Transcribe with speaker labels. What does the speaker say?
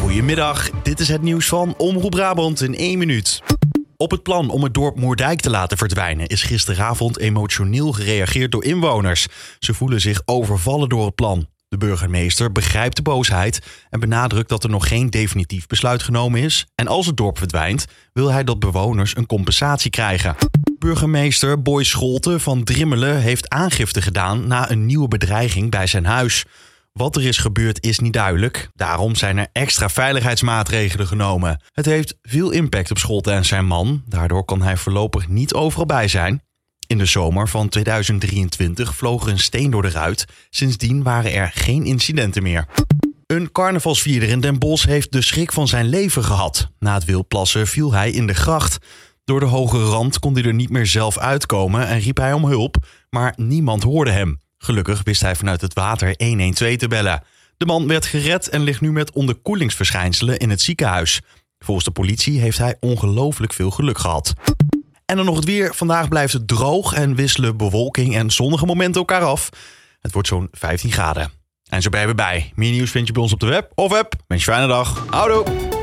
Speaker 1: Goedemiddag, dit is het nieuws van Omroep Brabant in 1 minuut. Op het plan om het dorp Moerdijk te laten verdwijnen is gisteravond emotioneel gereageerd door inwoners. Ze voelen zich overvallen door het plan. De burgemeester begrijpt de boosheid en benadrukt dat er nog geen definitief besluit genomen is. En als het dorp verdwijnt, wil hij dat bewoners een compensatie krijgen. Burgemeester Boy Scholten van Drimmelen heeft aangifte gedaan na een nieuwe bedreiging bij zijn huis. Wat er is gebeurd is niet duidelijk. Daarom zijn er extra veiligheidsmaatregelen genomen. Het heeft veel impact op Scholten en zijn man. Daardoor kan hij voorlopig niet overal bij zijn. In de zomer van 2023 vloog er een steen door de ruit. Sindsdien waren er geen incidenten meer. Een carnavalsvierder in Den Bosch heeft de schrik van zijn leven gehad. Na het wildplassen viel hij in de gracht. Door de hoge rand kon hij er niet meer zelf uitkomen en riep hij om hulp. Maar niemand hoorde hem. Gelukkig wist hij vanuit het water 112 te bellen. De man werd gered en ligt nu met onderkoelingsverschijnselen in het ziekenhuis. Volgens de politie heeft hij ongelooflijk veel geluk gehad. En dan nog het weer. Vandaag blijft het droog en wisselen bewolking en zonnige momenten elkaar af. Het wordt zo'n 15 graden. En zo ben je bij. Meer nieuws vind je bij ons op de web of app. Wens je een fijne dag. Houdoe!